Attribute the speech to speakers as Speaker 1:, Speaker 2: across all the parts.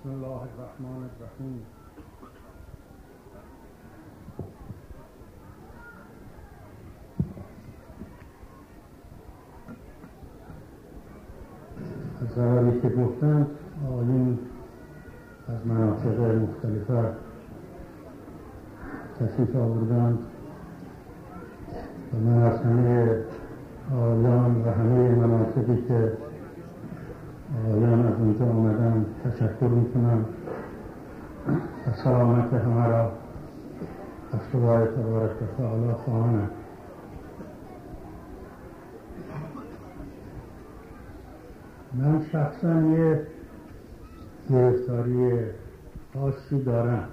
Speaker 1: بسم الله الرحمن الرحیم. از زواری که گفتند آیین از مناطق مختلفه تشریف آوردند و من از همه آیان و همه مناطقی که آیان از اونجا آمدن تشکر میکنم و سلامت همه را از خدای تبارک و تعالی خواهانم. من شخصا یه گرفتاری خاصی دارم.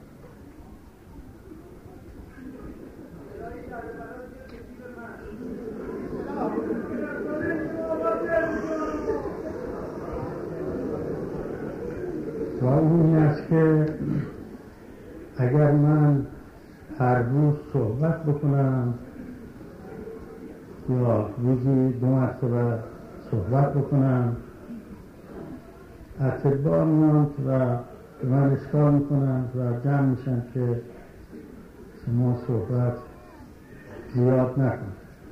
Speaker 1: و این است که اگر من هر روز صحبت بکنم یا روزی 2 مرتبه صحبت بکنم، اطباء میاند و به من اشکال میکنند و جمع میشن که شما صحبت زیاد نکن.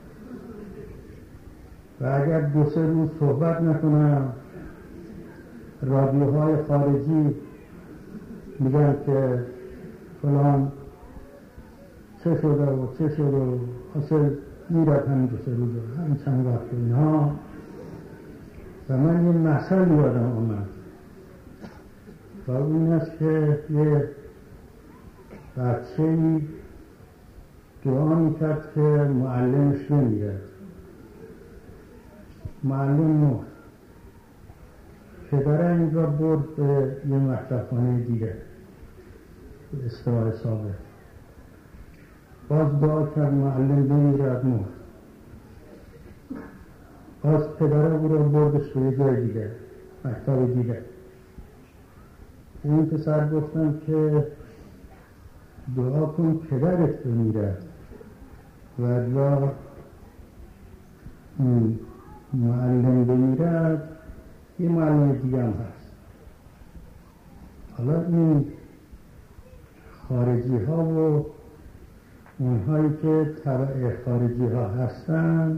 Speaker 1: و اگر 2-3 روز صحبت نکنم، رادیوهای خارجی میگن که فلان چه شده و چه شده و اصلا میرد همین 2-3 روز همین چند وقت اینها. و من یه مثل یادم آمد و این است که یه بچه‌ای دعا میکرد که معلمش نمیره. معلم مرد. پدره این را برد به یه مکتبخانه دیگه به استراحه ثابت. باز دعا کرد معلم بمیرد، مرد. باز پدره او را بردش به یه جای دیگه، مکتب دیگه. این پسر گفتن که دعا کن پدرت بمیرد و اگر معلم بمیرد یه معلم دیگه هم هست. حالا این خارجی ها و اونهایی که تبع خارجی ها هستن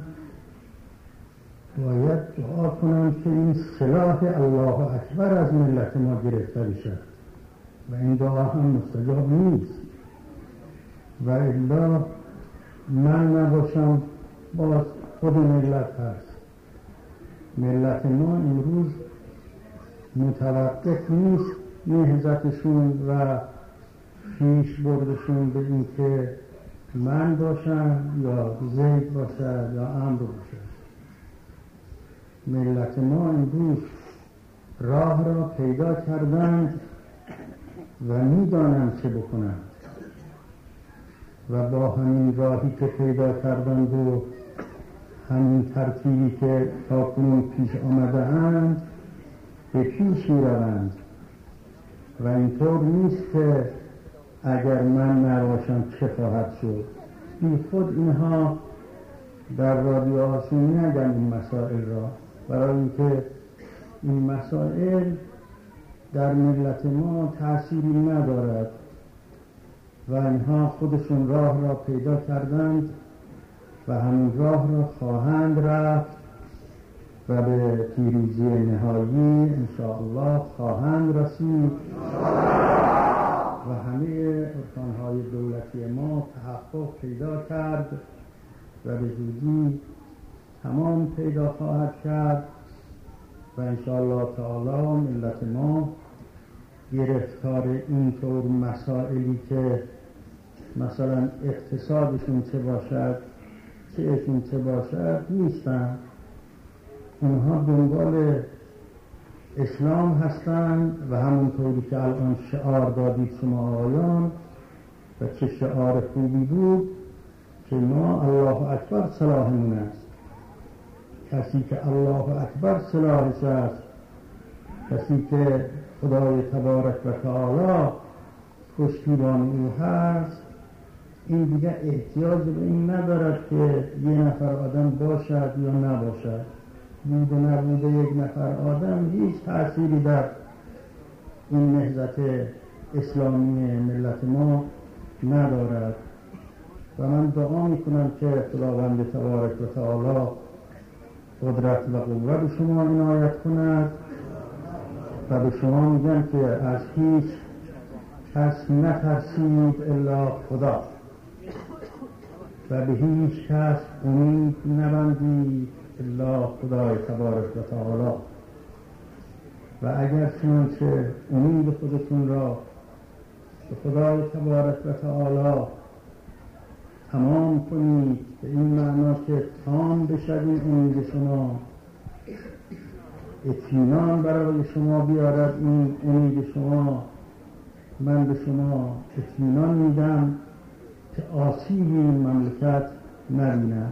Speaker 1: باید دعا کنن که این سلاح الله اکبر از ملت ما گرفته بشه و این دعا هم مستجاب نیست. و الا من نباشم باز خود ملت هست. ملت ما امروز متوقف نیست نهضتشون و پیش بردشون به این که من باشم یا زید باشد یا عمرو باشد. ملت ما امروز راه را پیدا کردند و میدانند چه بکنند و با همین راهی که پیدا کردند و همین ترتیبی که تاکنون پیش آمده اند به پیش میروند. و اینطور نیست که اگر من نباشم چه خواهد شد. بی خود اینها در رادیوهاشون نگن این مسائل را، برای اینکه این مسائل در ملت ما تأثیری ندارد و اینها خودشون راه را پیدا کردند و همین راه را خواهند رفت و به پیروزی نهایی انشاءالله خواهند رسید و همه ارکانهای دولتی ما تحقق پیدا کرد و به زودی تمام پیدا خواهد کرد و انشاءالله تعالی ملت ما گرفتار اینطور مسائلی که مثلا اقتصادشون چه باشد چهشون چه باشد نیستن. اونها دنبال اسلام هستند و همونطوری که الان شعار دادید شما آیان و چه شعار خوبی بود که ما الله اکبر سلاحمون است. کسی که الله اکبر سلاحش است، کسی که خدای تبارک و تعالی پشتیبان او هست، این دیگه احتیاج به این ندارد که یه نفر آدم باشد یا نباشد. بود و نبوده یک نفر آدم هیچ تأثیری در این نهضت اسلامی ملت ما ندارد. و من دعا میکنم که خداوند تبارک و تعالی قدرت و قوت به شما عنایت کند و به شما میگم که از هیچ کس نترسید الا خدا و به هیچ کس امید نبندید الا خدای تبارک و تعالی. و اگر چنانچه امید خودتون را به خدای تبارک و تعالی تمام کنید به این معنا که تام بشوید امید شما، اطمینان برای شما بیارد این امید شما، من به شما اطمینان میدم که آسیبی این مملکت نبیند.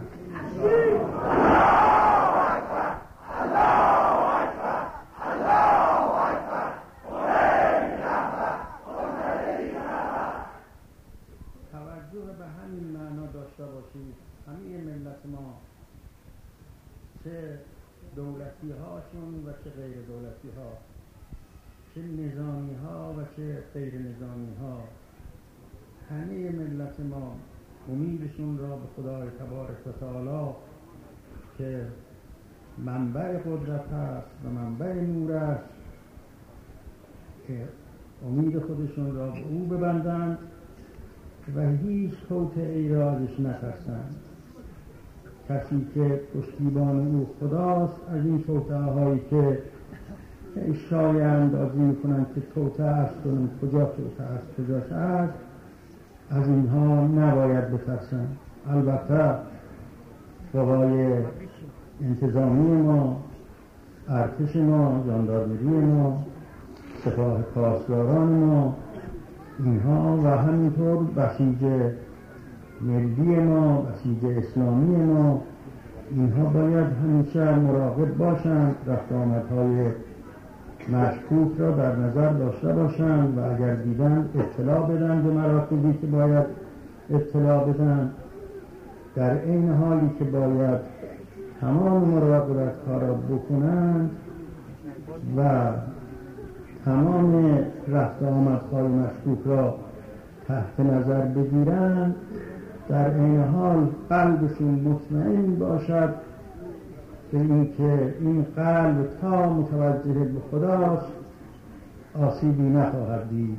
Speaker 1: توجه به همین معنا داشته باشید همه ملت ما، چه دولتی هاشون و چه غیر دولتی ها، چه نظامی ها و چه غیر نظامی ها، همه ملت ما امیدشون را به خدای تبارک و تعالی که منبع قدرت است و منبع نور است، که امید خودشون را به او ببندند و هیچ توطئه‌ای را ازش نترسند. کسی که پشتیبان او خداست، از این توطئه هایی که اشاره اندازی میکنند که توطئه است کنند کجا توطئه است کجاش است، از اینها نباید بترسند. البته قوای انتظامی ما، ارتش ما، ژاندارمری ما، سپاه پاسداران ما، اینها و همینطور بسیج ملی ما، بسیج اسلامی ما، اینها باید همیشه مراقب باشند، رفت آمدهای مشکوک را در نظر داشته باشند و اگر دیدن اطلاع بدن به مراتبی که باید اطلاع بدن، در این حالی که باید تمام مراقبت ها را بکنند و تمام رفت آمدهای مشکوک را تحت نظر بگیرند، در این حال قلبشون مطمئن باشد به اینکه این قلب تا متوجه به خداست آسیبی نخواهد دید.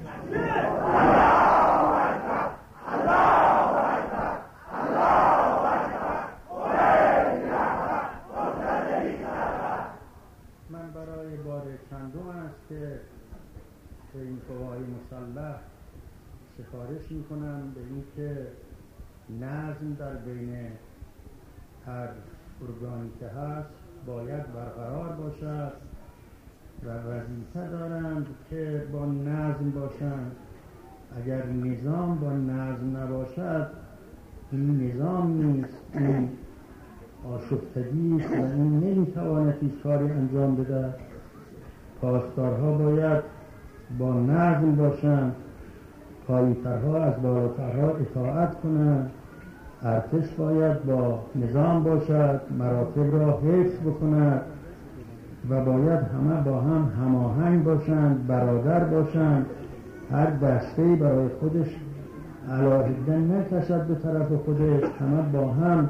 Speaker 1: من برای بار چندم است که به این قوای مسلح سفارش میکنم به اینکه نظم در بین هر ارگانی که هست باید برقرار باشد و وظیفه دارند که با نظم باشند. اگر نظام با نظم نباشد این نظام نیست، این آشفتگی است و این نمیتواند هیچ کاری انجام بده. پاسدارها باید با نظم باشند، پایین‌ترها از بالاترها اطاعت کنند، ارتش باید با نظام باشد، مراتب را حفظ بکند و باید همه با هم هماهنگ باشند، برادر باشند، هر دسته‌ای برای خودش علاهیده نکشد به طرف خودش، همه با هم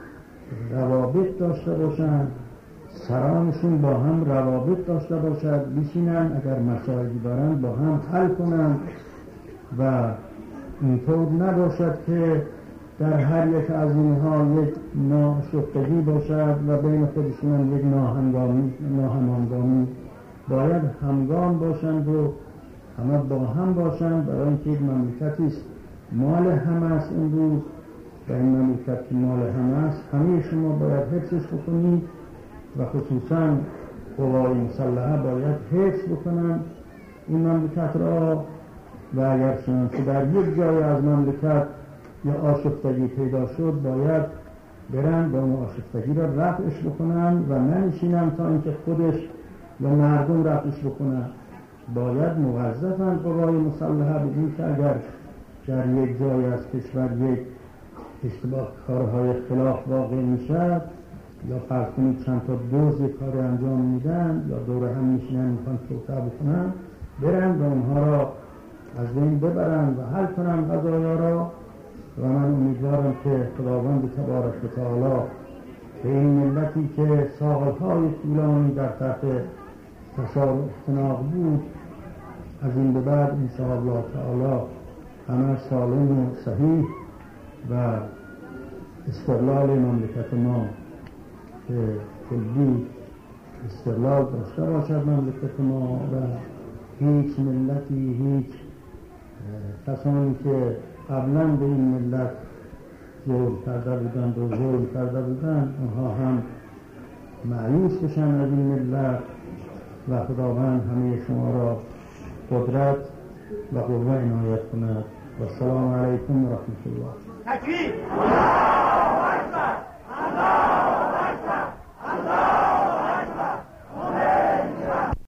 Speaker 1: روابط داشته باشند، سرانشون با هم روابط داشته باشد، بشینن اگر مسائلی دارند با هم حل کنند و اینطور نباشد که در هر یک از اینها یک ناشفتگی باشد و بین خودشون یک ناهمانگامی. باید همگام باشند و همه با هم باشند، برای اینکه یک مملکتی است مال همه است امروز و این مملکت که مال همه است همه شما باید حفظش بکنید و خصوصا قوای مسلحه باید حفظ بکنند این مملکت را. و اگر چنانچه در یک جای از مملکت یا آشفتگی پیدا شد باید برن و اون آشفتگی را رفعش بکنن و ننشینن تا اینکه خودش و مردم رفعش بکنن. باید موظفن قوای مسلحه بدین که اگر در یک جای از کشور یک اشتباه کارهای خلاف واقع میشد یا فرض کنید چند تا دوز کار انجام میدن یا دور هم میشینن میخوان توطئه بکنن، برند و اونها را از بین ببرند و حل کنند قضایا را. و من امیدوارم که خداوند تبارک و تعالی به این ملتی که سالهای طولانی در تحت فشار و اختناق بود، از این به بعد انشاءالله تعالی همه سالم و صحیح و استقلال مملکت ما که کلی استقلال داشته باشد مملکت ما و هیچ ملتی، هیچ کسانی که قبلا به این ملت ظلم کرده بودند و ظلم کرده بودند اونها هم مایوس بشن از این ملت و خداوند همه شما را قدرت و قوه عنایت کند. و السلام علیکم و رحمت الله.